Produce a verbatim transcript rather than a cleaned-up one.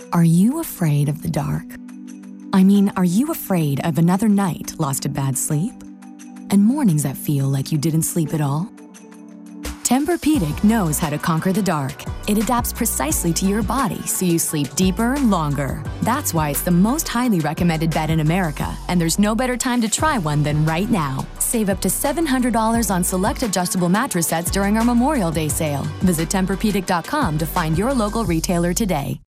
Are you afraid of the dark? I mean, are you afraid of another night lost to bad sleep? And mornings that feel like you didn't sleep at all? Tempur-Pedic knows how to conquer the dark. It adapts precisely to your body so you sleep deeper, longer. That's why it's the most highly recommended bed in America, and there's no better time to try one than right now. Save up to seven hundred dollars on select adjustable mattress sets during our Memorial Day sale. Visit Tempur Pedic dot com to find your local retailer today.